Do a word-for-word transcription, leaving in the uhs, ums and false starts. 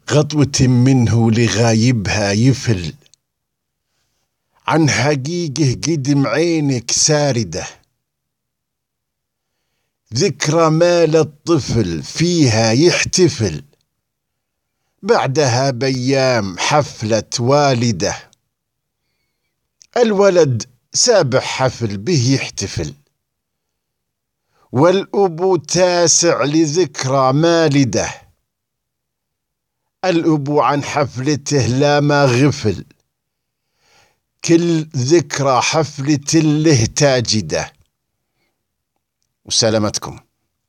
غطوة منه لغايبها يفل، عن حقيقه قدم عينك ساردة. ذكرى مال الطفل فيها يحتفل، بعدها بأيام حفلة والده. الولد سابح حفل به يحتفل، والأبو تاسع لذكرى مالده. الأبو عن حفلته لا ما غفل، كل ذكرى حفلة له تاجده. وسلامتكم.